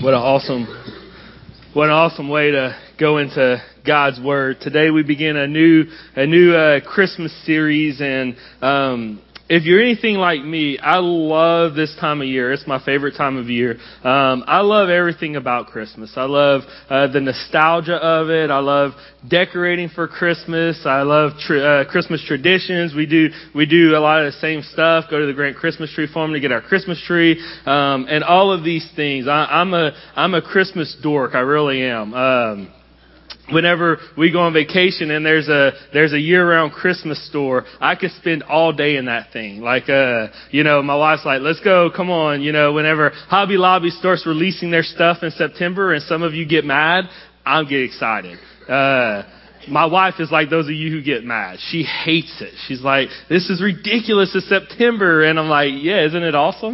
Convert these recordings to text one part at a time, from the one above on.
What an awesome way to go into God's Word. Today we begin a new Christmas series, and if you're anything like me, I love this time of year. It's my favorite time of year. I love everything about Christmas. I love the nostalgia of it. I love decorating for Christmas. I love Christmas traditions. We do a lot of the same stuff. Go to the Grant Christmas Tree Farm to get our Christmas tree, and all of these things. I'm a Christmas dork. I really am. Whenever we go on vacation and there's a year-round Christmas store, I could spend all day in that thing. Like, my wife's like, let's go, come on. Whenever Hobby Lobby starts releasing their stuff in September and some of you get mad, I'll get excited. My wife is like those of you who get mad. She hates it. She's like, this is ridiculous. It's September. And I'm like, yeah, isn't it awesome?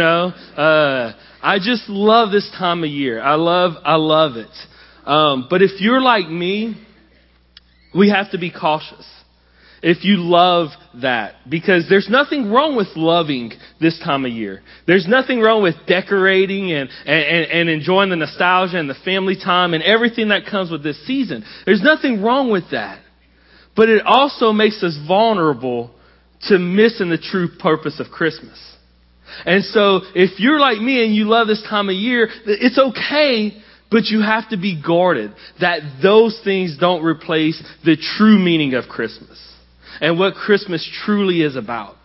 I just love this time of year. I love it. But if you're like me, we have to be cautious. If you love that, because there's nothing wrong with loving this time of year. There's nothing wrong with decorating and enjoying the nostalgia and the family time and everything that comes with this season. There's nothing wrong with that. But it also makes us vulnerable to missing the true purpose of Christmas. And so if you're like me and you love this time of year, it's okay. But you have to be guarded that those things don't replace the true meaning of Christmas and what Christmas truly is about.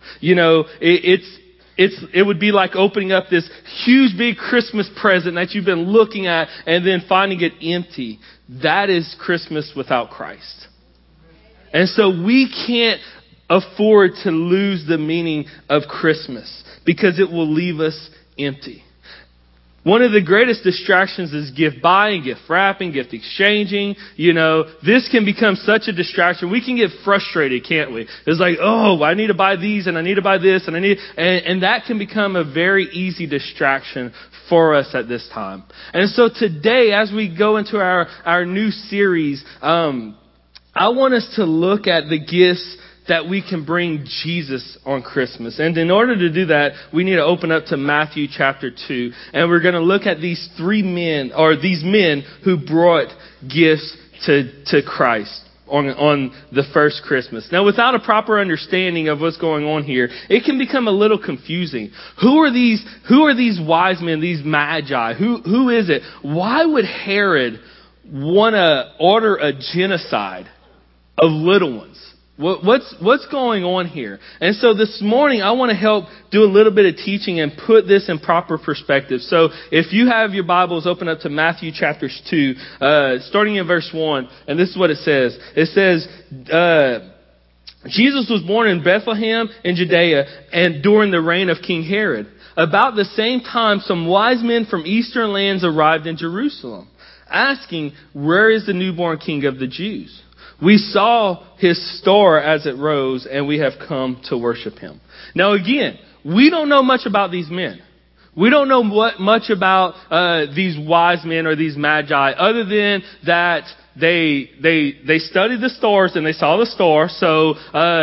It would be like opening up this huge big Christmas present that you've been looking at and then finding it empty. That is Christmas without Christ. And so we can't afford to lose the meaning of Christmas because it will leave us empty. One of the greatest distractions is gift buying, gift wrapping, gift exchanging. This can become such a distraction. We can get frustrated, can't we? It's like, oh, I need to buy these and I need to buy this and that can become a very easy distraction for us at this time. And so today, as we go into our new series, I want us to look at the gifts that we can bring Jesus on Christmas. And in order to do that, we need to open up to Matthew chapter 2. And we're going to look at these men who brought gifts to Christ on the first Christmas. Now, without a proper understanding of what's going on here, it can become a little confusing. Who are these wise men, these magi? Who is it? Why would Herod want to order a genocide of little ones? What's going on here? And so this morning, I want to help do a little bit of teaching and put this in proper perspective. So if you have your Bibles, open up to Matthew chapter 2, starting in verse 1. And this is what it says. It says, Jesus was born in Bethlehem in Judea and during the reign of King Herod. About the same time, some wise men from eastern lands arrived in Jerusalem, asking, where is the newborn king of the Jews? We saw his star as it rose, and we have come to worship him. Now again, we don't know much about these men. We don't know much about these wise men or these magi, other than that they studied the stars and they saw the star. So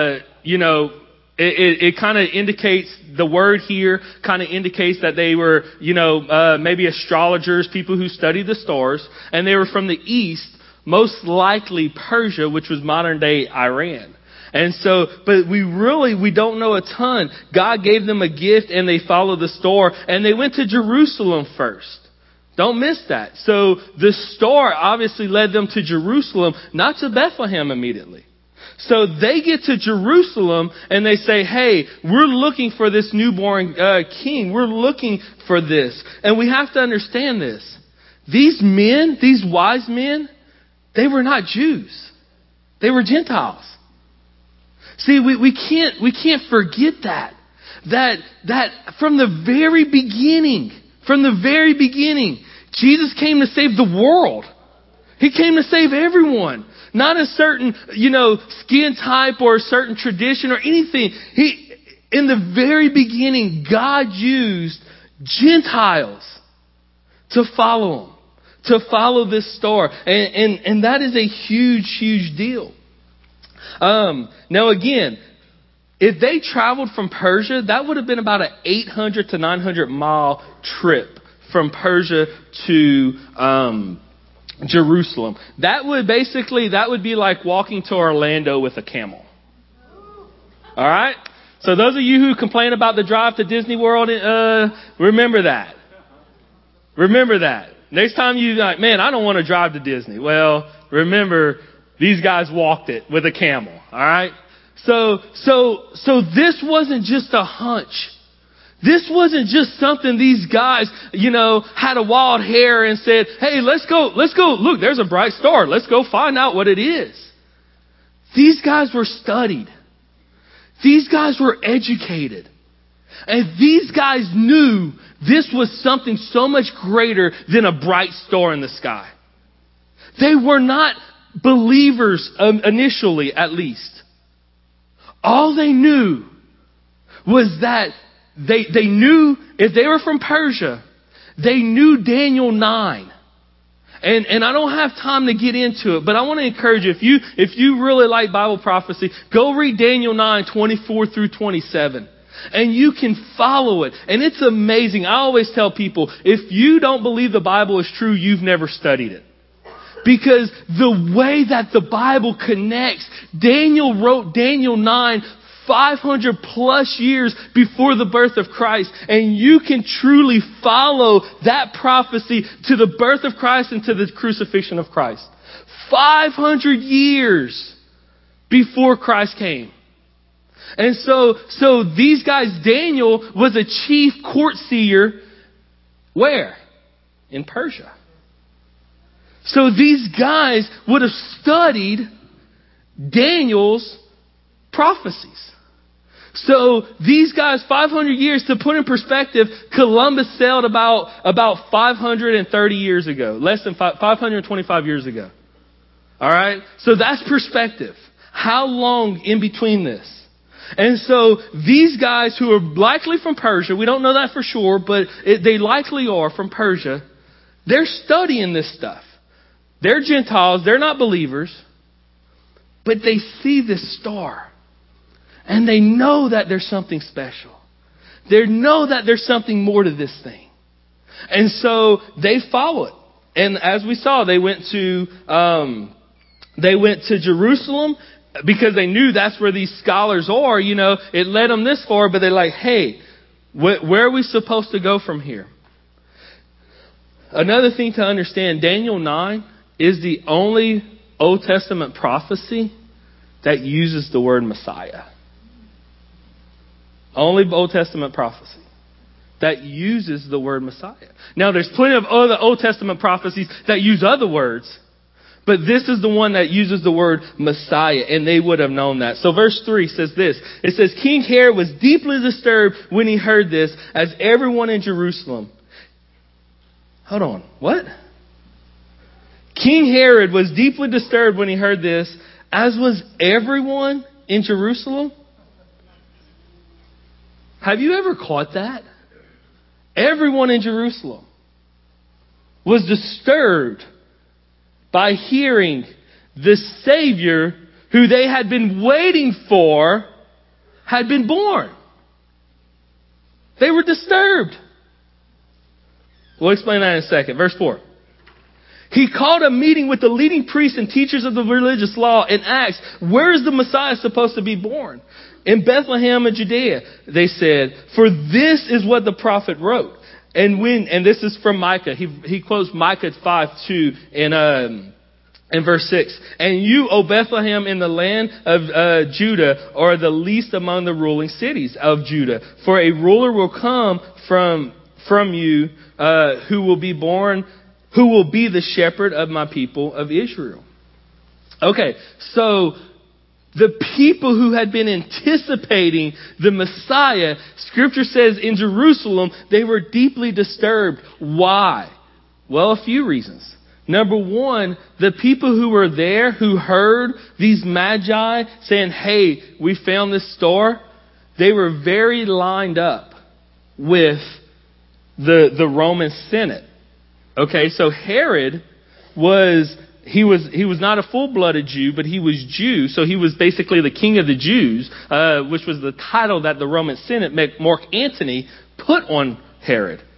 it kind of indicates, the word here kind of indicates that they were maybe astrologers, people who studied the stars, and they were from the east. Most likely Persia, which was modern day Iran. And so, but we don't know a ton. God gave them a gift and they followed the star and they went to Jerusalem first. Don't miss that. So the star obviously led them to Jerusalem, not to Bethlehem immediately. So they get to Jerusalem and they say, hey, we're looking for this newborn king. We're looking for this. And we have to understand this. These men, these wise men, they were not Jews. They were Gentiles. See, we can't forget that from the very beginning, Jesus came to save the world. He came to save everyone. Not a certain, skin type or a certain tradition or anything. In the very beginning, God used Gentiles to follow him. To follow this star. And that is a huge, huge deal. Now again, if they traveled from Persia, that would have been about an 800 to 900 mile trip from Persia to Jerusalem. That would be like walking to Orlando with a camel. All right? So those of you who complain about the drive to Disney World, remember that. Remember that. Next time you're like, man, I don't want to drive to Disney. Well, remember, these guys walked it with a camel. All right? So this wasn't just a hunch. This wasn't just something these guys, had a wild hair and said, hey, let's go. Look, there's a bright star. Let's go find out what it is. These guys were studied. These guys were educated. And these guys knew this was something so much greater than a bright star in the sky. They were not believers initially, at least. All they knew was that they knew, if they were from Persia, they knew Daniel 9. And I don't have time to get into it, but I want to encourage you, if you really like Bible prophecy, go read Daniel 9, 24 through 27. And you can follow it. And it's amazing. I always tell people, if you don't believe the Bible is true, you've never studied it. Because the way that the Bible connects, Daniel wrote Daniel 9 500 plus years before the birth of Christ. And you can truly follow that prophecy to the birth of Christ and to the crucifixion of Christ. 500 years before Christ came. And so these guys, Daniel was a chief court seer. Where? In Persia. So these guys would have studied Daniel's prophecies. So these guys, 500 years, to put in perspective, Columbus sailed about 530 years ago, less than 525 years ago. All right? So that's perspective. How long in between this? And so these guys who are likely from Persia, we don't know that for sure, but they likely are from Persia, they're studying this stuff. They're Gentiles, they're not believers, but they see this star. And they know that there's something special. They know that there's something more to this thing. And so they follow it. And as we saw, they went to Jerusalem because they knew that's where these scholars are. It led them this far, but they're like, hey, where are we supposed to go from here? Another thing to understand, Daniel 9 is the only Old Testament prophecy that uses the word Messiah. Only Old Testament prophecy that uses the word Messiah. Now, there's plenty of other Old Testament prophecies that use other words, but this is the one that uses the word Messiah, and they would have known that. So verse 3 says this. It says, King Herod was deeply disturbed when he heard this, as everyone in Jerusalem. Hold on. What? King Herod was deeply disturbed when he heard this, as was everyone in Jerusalem. Have you ever caught that? Everyone in Jerusalem was disturbed by hearing the Savior who they had been waiting for had been born. They were disturbed. We'll explain that in a second. Verse 4. He called a meeting with the leading priests and teachers of the religious law and asked, where is the Messiah supposed to be born? In Bethlehem of Judea, they said, for this is what the prophet wrote. And this is from Micah. He quotes Micah 5:2 in verse 6. And you, O Bethlehem, in the land of Judah, are the least among the ruling cities of Judah. For a ruler will come from you, who will be born, who will be the shepherd of my people of Israel. Okay, so the people who had been anticipating the Messiah, Scripture says in Jerusalem, they were deeply disturbed. Why? Well, a few reasons. Number one, the people who were there, who heard these magi saying, hey, we found this star, they were very lined up with the Roman Senate. Okay, so Herod was not a full-blooded Jew, but he was Jew. So he was basically the king of the Jews, which was the title that the Roman Senate, Mark Antony, put on Herod.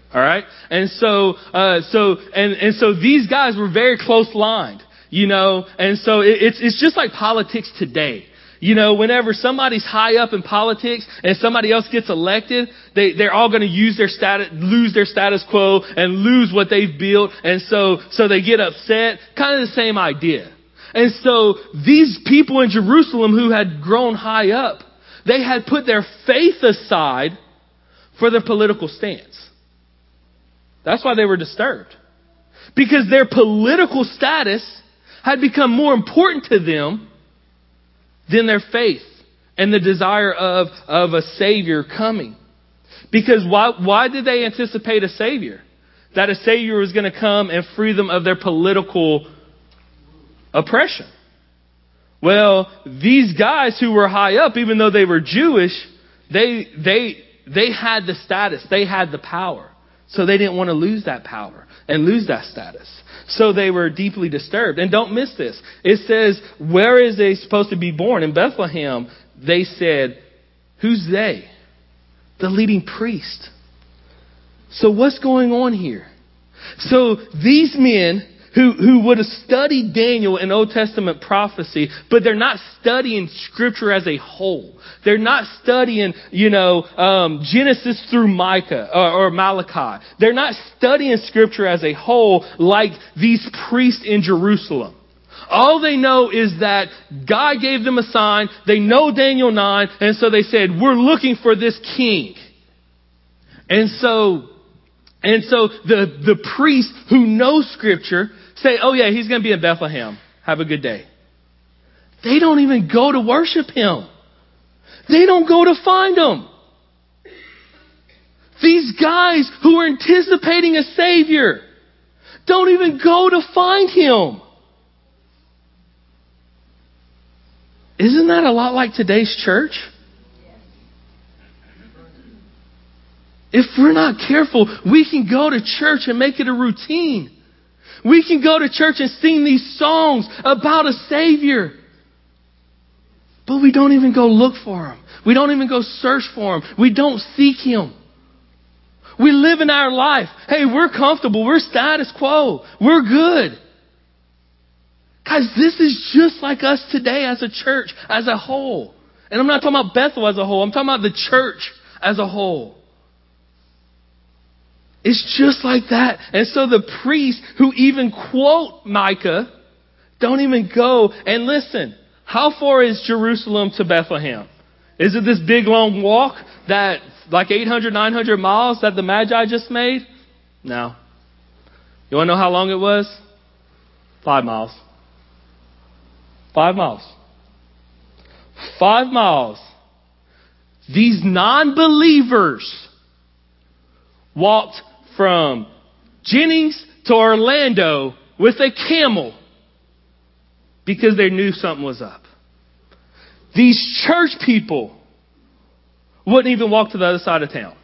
All right. And so these guys were very close lined, and so it's just like politics today. Whenever somebody's high up in politics and somebody else gets elected, they're all going to lose their status quo and lose what they've built. And so they get upset. Kind of the same idea. And so these people in Jerusalem who had grown high up, they had put their faith aside for their political stance. That's why they were disturbed. Because their political status had become more important to them than their faith and the desire of a Savior coming. Because why did they anticipate a Savior? That a Savior was going to come and free them of their political oppression. Well, these guys who were high up, even though they were Jewish, they had the status, they had the power. So they didn't want to lose that power and lose that status. So they were deeply disturbed. And don't miss this. It says, where is they supposed to be born? In Bethlehem, they said, who's they? The leading priest. So what's going on here? So these men who would have studied Daniel and Old Testament prophecy, but they're not studying Scripture as a whole. They're not studying, Genesis through Micah or Malachi. They're not studying Scripture as a whole like these priests in Jerusalem. All they know is that God gave them a sign. They know Daniel 9, and so they said, we're looking for this king. And so the priests who know Scripture say, oh yeah, he's going to be in Bethlehem. Have a good day. They don't even go to worship him. They don't go to find him. These guys who are anticipating a Savior don't even go to find him. Isn't that a lot like today's church? If we're not careful, we can go to church and make it a routine. We can go to church and sing these songs about a Savior. But we don't even go look for him. We don't even go search for him. We don't seek him. We live in our life. Hey, we're comfortable. We're status quo. We're good. Guys, this is just like us today as a church, as a whole. And I'm not talking about Bethel as a whole. I'm talking about the church as a whole. It's just like that. And so the priests who even quote Micah don't even go and listen. How far is Jerusalem to Bethlehem? Is it this big long walk that like 800, 900 miles that the Magi just made? No. You want to know how long it was? 5 miles. 5 miles. 5 miles. These non-believers walked from Jennings to Orlando with a camel because they knew something was up. These church people wouldn't even walk to the other side of town.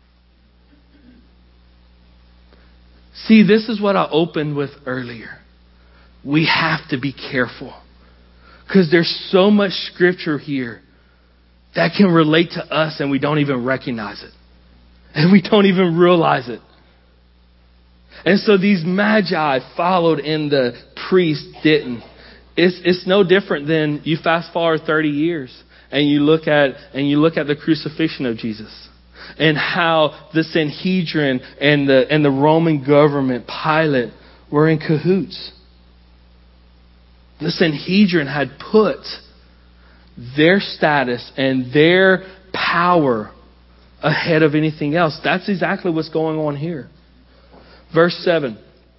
See, this is what I opened with earlier. We have to be careful because there's so much Scripture here that can relate to us and we don't even recognize it. And we don't even realize it. And so these magi followed and the priests didn't. It's no different than you fast forward 30 years and you look at the crucifixion of Jesus and how the Sanhedrin and the Roman government, Pilate, were in cahoots. The Sanhedrin had put their status and their power ahead of anything else. That's exactly what's going on here. Verse 7.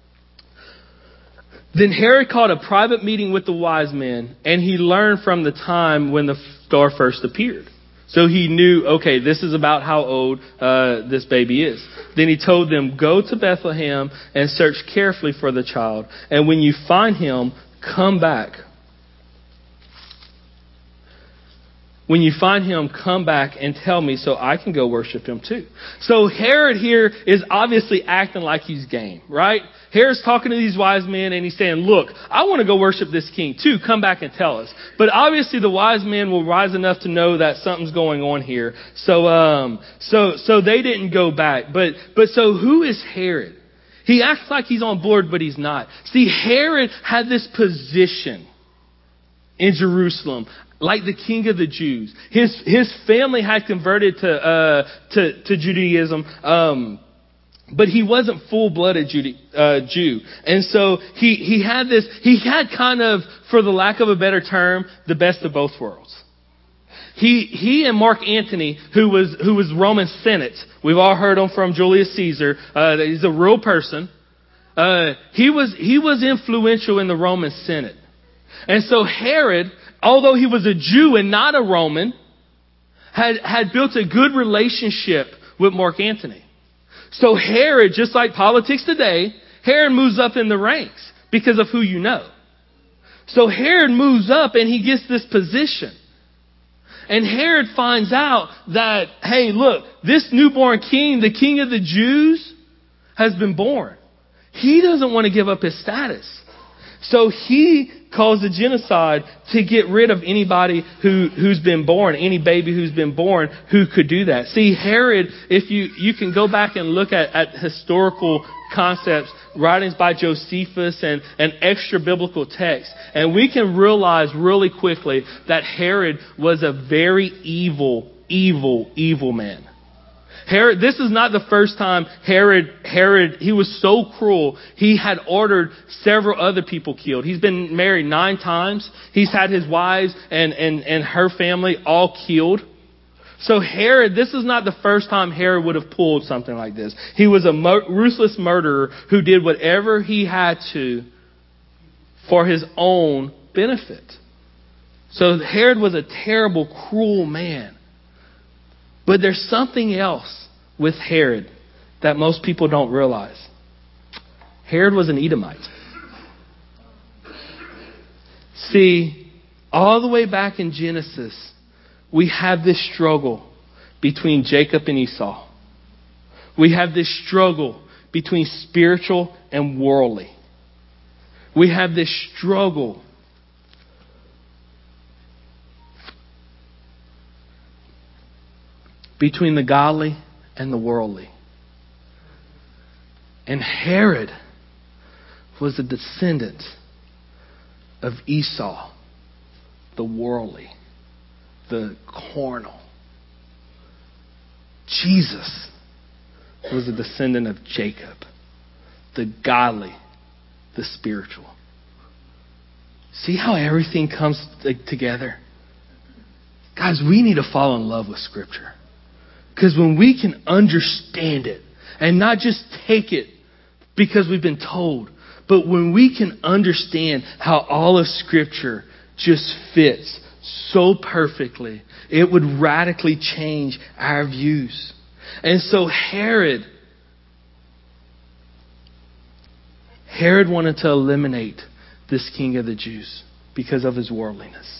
Then Herod called a private meeting with the wise men, and he learned from the time when the star first appeared. So he knew, okay, this is about how old this baby is. Then he told them, go to Bethlehem and search carefully for the child. And when you find him, come back. When you find him, come back and tell me so I can go worship him too. So Herod here is obviously acting like he's game, right? Herod's talking to these wise men and he's saying, look, I want to go worship this king too. Come back and tell us. But obviously the wise men were wise enough to know that something's going on here. So they didn't go back. But so who is Herod? He acts like he's on board, but he's not. See, Herod had this position in Jerusalem, like the king of the Jews. His family had converted to Judaism, but he wasn't full-blooded Jew. And so he had kind of, for the lack of a better term, the best of both worlds. He and Mark Antony, who was Roman Senate, we've all heard him from Julius Caesar. He's a real person. He was influential in the Roman Senate. And so Herod, although he was a Jew and not a Roman, had built a good relationship with Mark Antony. So Herod, just like politics today, Herod moves up in the ranks because of who you know. So Herod moves up and he gets this position. And Herod finds out that, hey, look, this newborn king, the king of the Jews, has been born. He doesn't want to give up his status. So he calls a genocide to get rid of anybody who's been born, any baby who's been born who could do that. See, Herod, if you can go back and look at historical concepts, writings by Josephus and extra biblical texts, and we can realize really quickly that Herod was a very evil man. Herod, this is not the first time Herod, he was so cruel, he had ordered several other people killed. He's been married 9 times. He's had his wives and her family all killed. So Herod, this is not the first time Herod would have pulled something like this. He was a ruthless murderer who did whatever he had to for his own benefit. So Herod was a terrible, cruel man. But there's something else with Herod that most people don't realize. Herod was an Edomite. See, all the way back in Genesis, we have this struggle between Jacob and Esau. We have this struggle between spiritual and worldly. We have this struggle between the godly and the worldly. And Herod was a descendant of Esau, the worldly, the carnal. Jesus was a descendant of Jacob, the godly, the spiritual. See how everything comes together? Guys, we need to fall in love with Scripture. Because when we can understand it and not just take it because we've been told, but when we can understand how all of Scripture just fits so perfectly, it would radically change our views. And so Herod wanted to eliminate this king of the Jews because of his worldliness.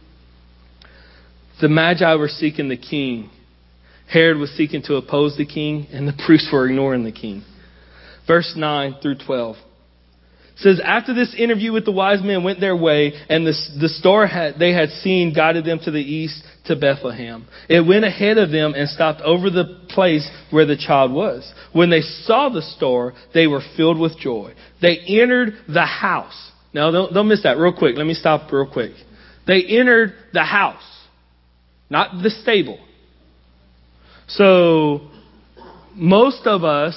The Magi were seeking the king. Herod was seeking to oppose the king, and the priests were ignoring the king. Verse 9 through 12 says, after this interview with the wise men went their way, and the star they had seen guided them to the east to Bethlehem. It went ahead of them and stopped over the place where the child was. When they saw the star, they were filled with joy. They entered the house. Now, don't miss that real quick. Let me stop real quick. They entered the house, not the stable. So, most of us,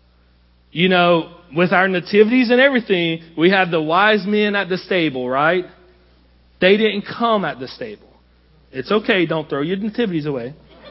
with our nativities and everything, we have the wise men at the stable, right? They didn't come at the stable. It's okay, don't throw your nativities away.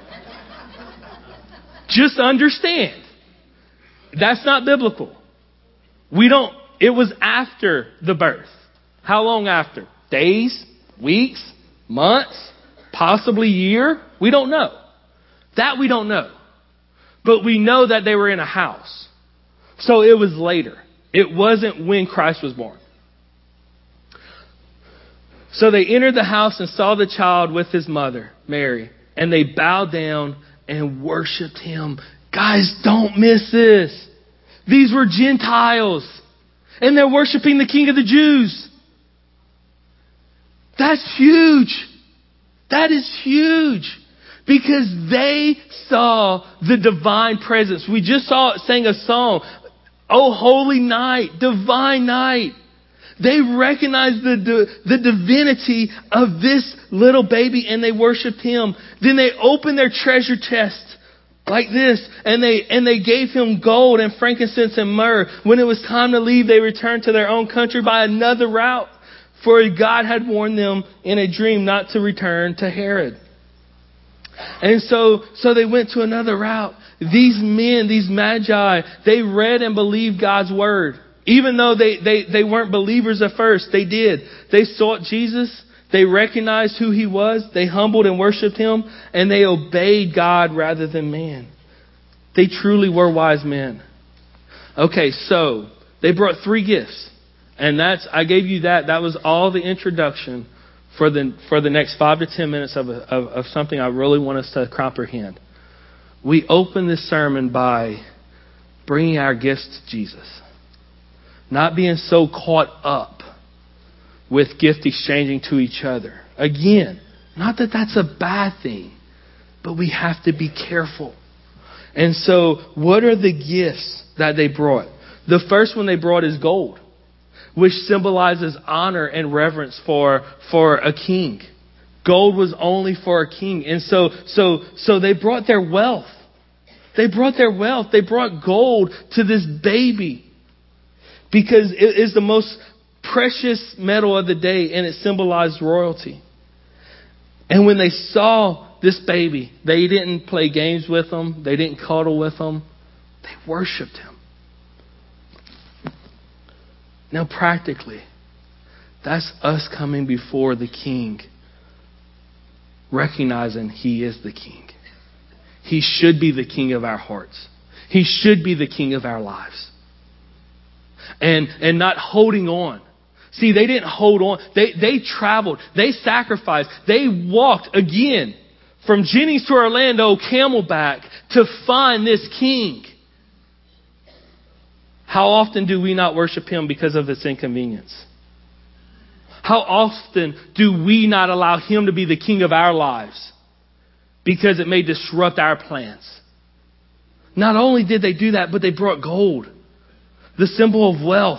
Just understand, that's not biblical. It was after the birth. How long after? Days, weeks, months, possibly year? We don't know. That we don't know. But we know that they were in a house. So it was later. It wasn't when Christ was born. So they entered the house and saw the child with his mother, Mary, and they bowed down and worshiped him. Guys, don't miss this. These were Gentiles, and they're worshiping the King of the Jews. That's huge. That is huge. Because they saw the divine presence. We just sang a song. Oh, holy night, divine night. They recognized the divinity of this little baby and they worshiped him. Then they opened their treasure chest like this and they gave him gold and frankincense and myrrh. When it was time to leave, they returned to their own country by another route. For God had warned them in a dream not to return to Herod. And so they went to another route. These men, these magi, they read and believed God's word. Even though they weren't believers at first, they did. They sought Jesus. They recognized who he was. They humbled and worshiped him. And they obeyed God rather than man. They truly were wise men. Okay, so they brought 3 gifts. And I gave you that. That was all the introduction for the next 5 to 10 minutes of something I really want us to comprehend. We open this sermon by bringing our gifts to Jesus. Not being so caught up with gift exchanging to each other. Again, not that that's a bad thing, but we have to be careful. And so, what are the gifts that they brought? The first one they brought is gold, which symbolizes honor and reverence for a king. Gold was only for a king. And so they brought their wealth. They brought their wealth. They brought gold to this baby because it is the most precious metal of the day and it symbolized royalty. And when they saw this baby, they didn't play games with him. They didn't cuddle with him. They worshiped him. Now, practically, that's us coming before the King, recognizing he is the King. He should be the King of our hearts. He should be the King of our lives. And not holding on. See, they didn't hold on. They traveled. They sacrificed. They walked again from Jennings to Orlando, camelback, to find this King. How often do we not worship him because of its inconvenience? How often do we not allow him to be the king of our lives because it may disrupt our plans? Not only did they do that, but they brought gold, the symbol of wealth,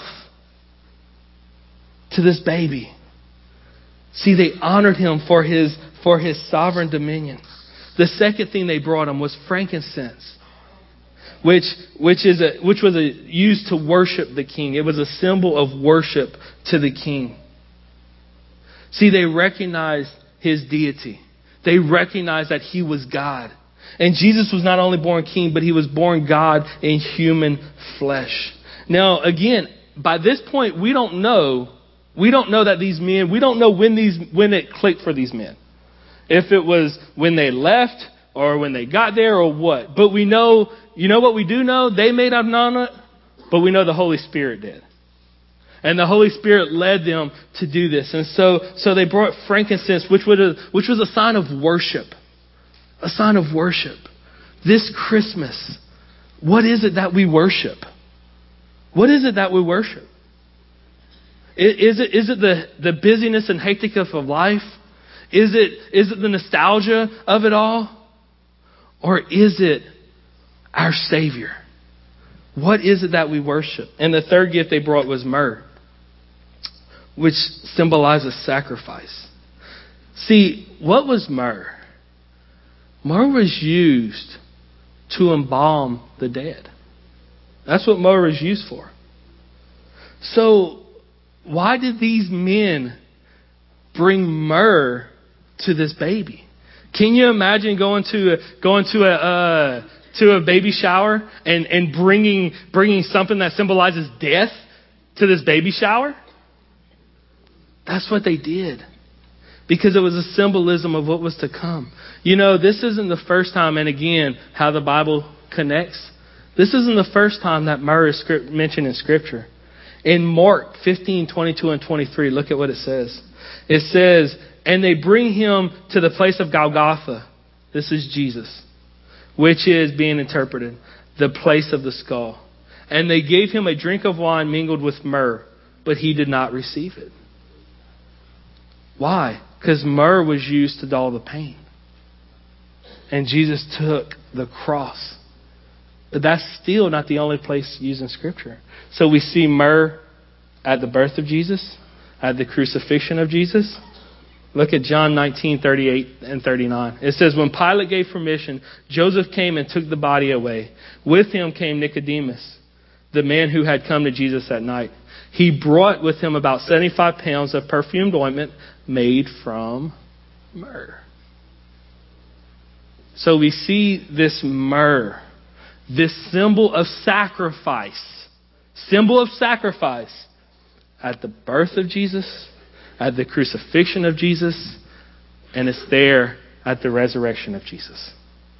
to this baby. See, they honored him for his sovereign dominion. The second thing they brought him was frankincense. Which was used to worship the king. It was a symbol of worship to the king. See, they recognized his deity. They recognized that he was God. And Jesus was not only born king, but he was born God in human flesh. Now, again, by this point, we don't know that these men, we don't know when it clicked for these men. If it was when they left or when they got there or what. But we know, you know what we do know? They may not have known it, but we know the Holy Spirit did. And the Holy Spirit led them to do this. And so they brought frankincense, which was a sign of worship. A sign of worship. This Christmas, what is it that we worship? What is it that we worship? Is it the busyness and hectic of life? Is it the nostalgia of it all? Or is it our Savior? What is it that we worship? And the third gift they brought was myrrh, which symbolizes sacrifice. See, what was myrrh? Myrrh was used to embalm the dead. That's what myrrh was used for. So, why did these men bring myrrh to this baby? Can you imagine going to a baby shower and bringing something that symbolizes death to this baby shower? That's what they did. Because it was a symbolism of what was to come. You know, this isn't the first time, and again, how the Bible connects. This isn't the first time that myrrh is mentioned in Scripture. In Mark 15:22 and 23, look at what it says. It says, and they bring him to the place of Golgotha. This is Jesus, which is being interpreted, the place of the skull. And they gave him a drink of wine mingled with myrrh, but he did not receive it. Why? Because myrrh was used to dull the pain. And Jesus took the cross. But that's still not the only place used in Scripture. So we see myrrh at the birth of Jesus, at the crucifixion of Jesus. Look at John 19:38 and 39. It says, when Pilate gave permission, Joseph came and took the body away. With him came Nicodemus, the man who had come to Jesus that night. He brought with him about 75 pounds of perfumed ointment made from myrrh. So we see this myrrh, this symbol of sacrifice at the birth of Jesus, at the crucifixion of Jesus, and it's there at the resurrection of Jesus.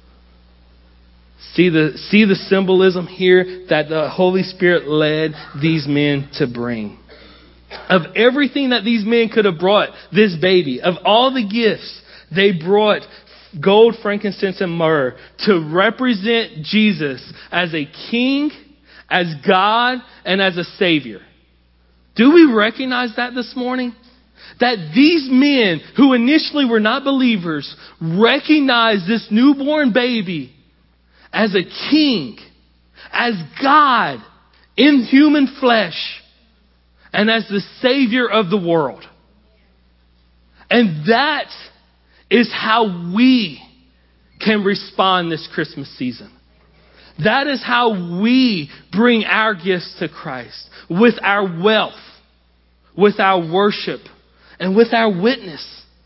See the symbolism here that the Holy Spirit led these men to bring. Of everything that these men could have brought this baby, of all the gifts, they brought gold, frankincense, and myrrh to represent Jesus as a king, as God, and as a savior. Do we recognize that this morning? That these men who initially were not believers recognized this newborn baby as a king, as God in human flesh, and as the Savior of the world. And that is how we can respond this Christmas season. That is how we bring our gifts to Christ, with our wealth, with our worship, and with our witness.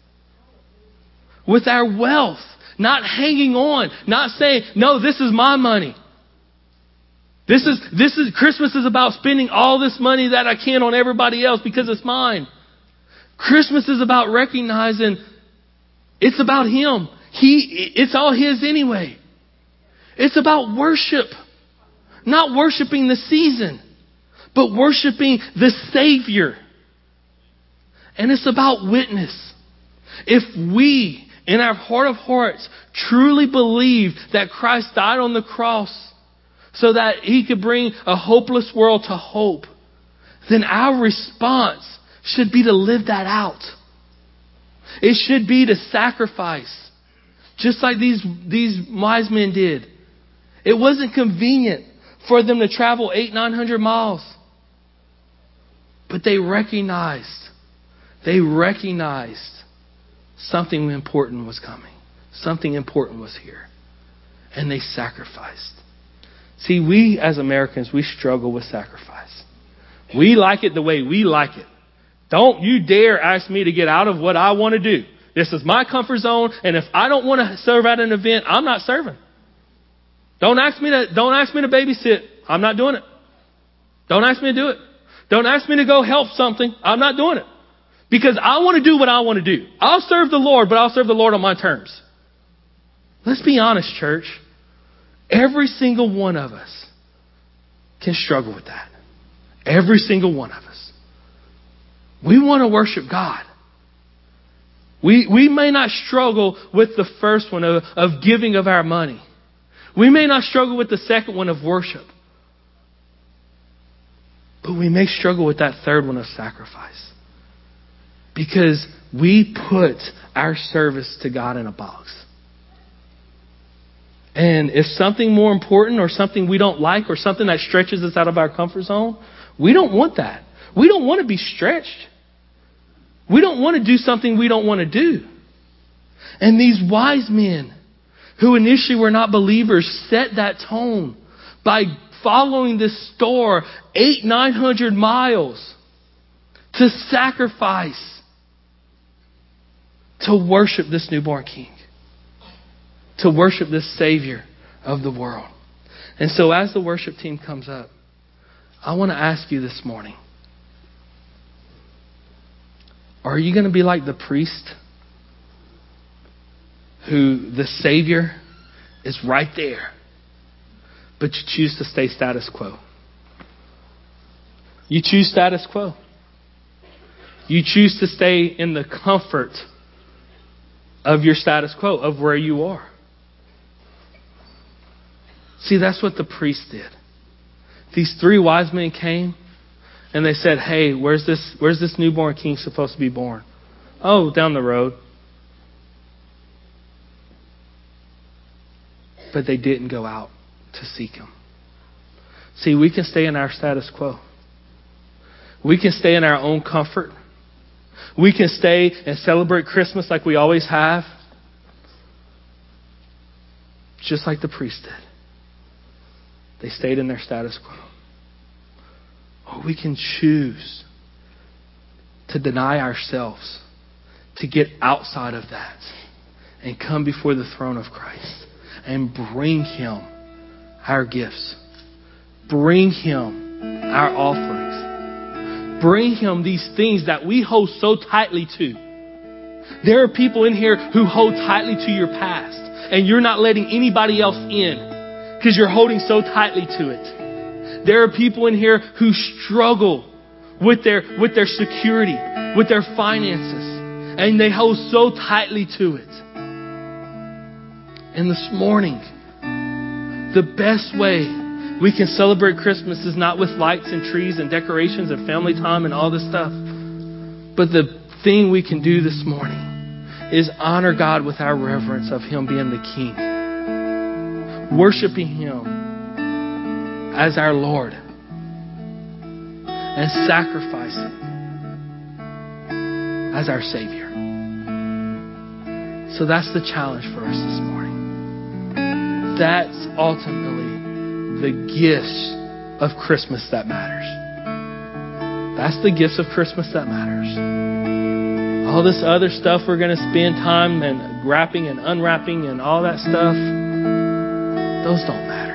With our wealth. Not hanging on. Not saying, no, this is my money. This is Christmas is about spending all this money that I can on everybody else because it's mine. Christmas is about recognizing it's about Him. It's all His anyway. It's about worship. Not worshiping the season, but worshiping the Savior. And it's about witness. If we, in our heart of hearts, truly believe that Christ died on the cross so that He could bring a hopeless world to hope, then our response should be to live that out. It should be to sacrifice, just like these wise men did. It wasn't convenient for them to travel 800-900 miles. But they recognized something important was coming. Something important was here. And they sacrificed. See, we as Americans, we struggle with sacrifice. We like it the way we like it. Don't you dare ask me to get out of what I want to do. This is my comfort zone, and if I don't want to serve at an event, I'm not serving. Don't ask me to babysit. I'm not doing it. Don't ask me to do it. Don't ask me to go help something. I'm not doing it. Because I want to do what I want to do. I'll serve the Lord, but I'll serve the Lord on my terms. Let's be honest, church. Every single one of us can struggle with that. Every single one of us. We want to worship God. We may not struggle with the first one of giving of our money. We may not struggle with the second one of worship. But we may struggle with that third one of sacrifice. Because we put our service to God in a box. And if something more important or something we don't like or something that stretches us out of our comfort zone, we don't want that. We don't want to be stretched. We don't want to do something we don't want to do. And these wise men who initially were not believers set that tone by following this store 800-900 miles to sacrifice, to worship this newborn King, to worship this Savior of the world. And so as the worship team comes up, I want to ask you this morning, are you going to be like the priest who the Savior is right there, but you choose to stay status quo? You choose status quo. You choose to stay in the comfort of your status quo, of where you are. See, that's what the priest did. These 3 wise men came and they said, hey, where's this newborn king supposed to be born? Oh, down the road. But they didn't go out to seek him. See, we can stay in our status quo. We can stay in our own comfort. We can stay and celebrate Christmas like we always have. Just like the priest did. They stayed in their status quo. Or we can choose to deny ourselves, to get outside of that and come before the throne of Christ and bring Him our gifts. Bring Him our offerings. Bring Him these things that we hold so tightly to. There are people in here who hold tightly to your past, and you're not letting anybody else in because you're holding so tightly to it. There are people in here who struggle with their security, with their finances, and they hold so tightly to it. And this morning, the best way we can celebrate Christmas is not with lights and trees and decorations and family time and all this stuff. But the thing we can do this morning is honor God with our reverence of Him being the King. Worshiping Him as our Lord. And sacrificing as our Savior. So that's the challenge for us this morning. That's ultimately the gifts of Christmas that matters. That's the gifts of Christmas that matters. All this other stuff we're going to spend time and wrapping and unwrapping and all that stuff, those don't matter.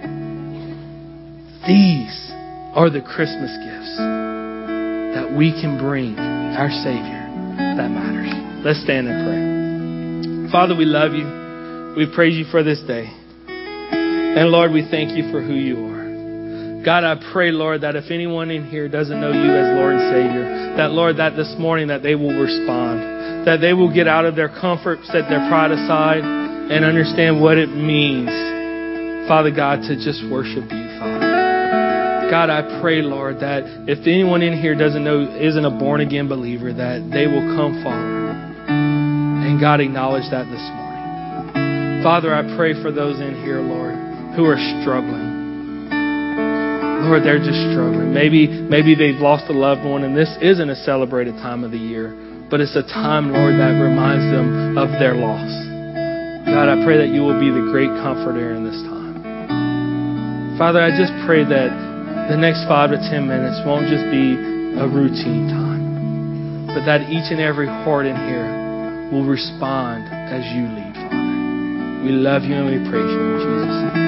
These are the Christmas gifts that we can bring our Savior that matters. Let's stand and pray. Father, we love you. We praise you for this day. And Lord, we thank you for who you are. God, I pray, Lord, that if anyone in here doesn't know you as Lord and Savior, that, Lord, that this morning that they will respond, that they will get out of their comfort, set their pride aside, and understand what it means, Father God, to just worship you, Father. God, I pray, Lord, that if anyone in here isn't a born-again believer, that they will come forward. And God, acknowledge that this morning. Father, I pray for those in here, Lord, who are struggling. Lord, they're just struggling. Maybe they've lost a loved one, and this isn't a celebrated time of the year, but it's a time, Lord, that reminds them of their loss. God, I pray that you will be the great comforter in this time. Father, I just pray that the next 5 to 10 minutes won't just be a routine time, but that each and every heart in here will respond as you lead, Father. We love you and we praise you in Jesus' name.